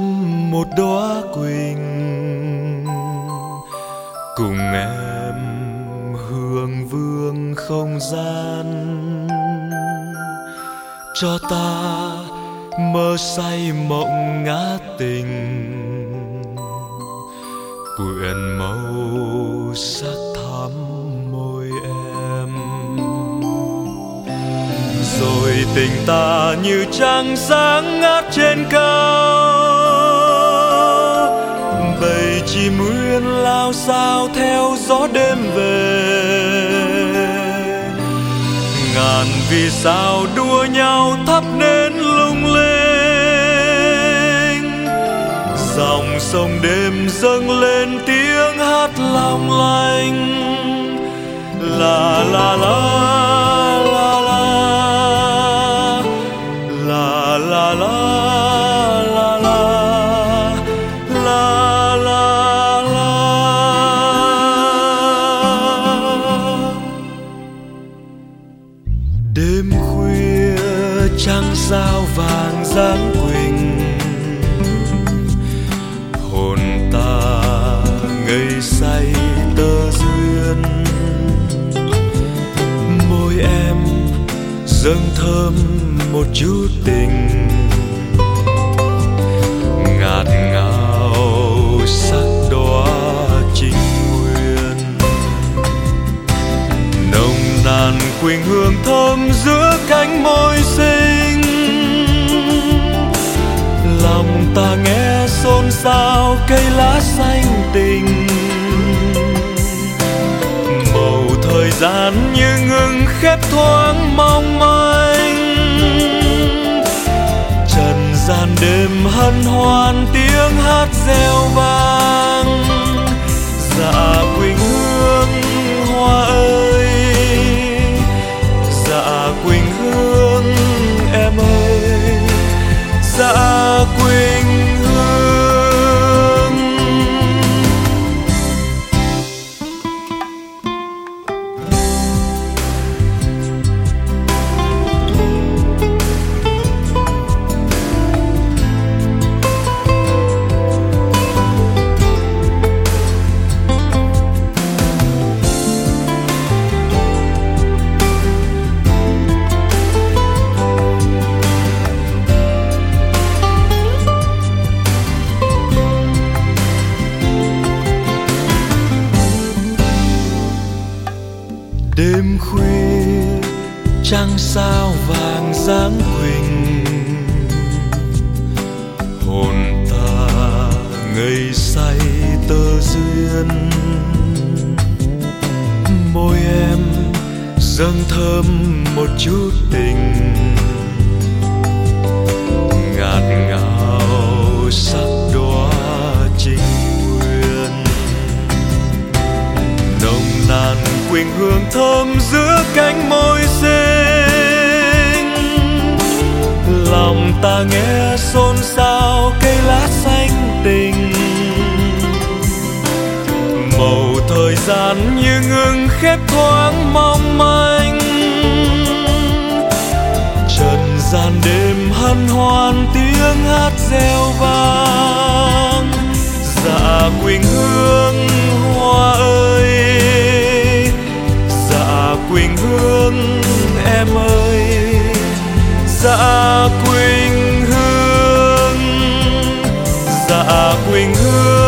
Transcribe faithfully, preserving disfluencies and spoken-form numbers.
một đóa quỳnh, cùng em hương vương không gian, cho ta mơ say mộng ngã tình, quyện màu sắc thắm môi em. Rồi tình ta như trăng sáng ngát trên cao, bầy chim uyên lao sao theo gió đêm về. Ngàn vì sao đua nhau thắp nến lung linh, dòng sông đêm dâng lên tiếng hát long lanh. La la la la la la la la la la la la. Đêm khuya trăng sao vàng dáng quỳnh, hồn ta ngây say tơ duyên. Môi em dâng thơm một chút tình, ngạt ngào sắc đóa trinh nguyên. Nồng nàn quỳnh hương thơm giữa cánh môi xinh, lòng ta nghe xôn xao cây lá xanh tình. Màu thời gian như ngừng khép thoáng mong manh, trần gian đêm hân hoan tiếng hát reo vang. Dạ quỳnh hương hoa ơi, dạ quỳnh hương em ơi, dạ quỳnh hương. Đêm khuya trăng sao vàng dáng quỳnh, hồn ta ngây say tơ duyên. Môi em dâng thơm một chút tình, ngạt ngào sắc đóa trinh nguyên. Nồng nàn quỳnh hương thơm giữa cánh môi xinh, lòng ta nghe xôn xao cây lá xanh tình. Màu thời gian như ngừng khép thoáng mong manh, trần gian đêm hân hoan tiếng hát reo vang. Dạ quỳnh hương hoa ơi, dạ quỳnh hương em ơi, dạ quỳnh hương, dạ quỳnh hương.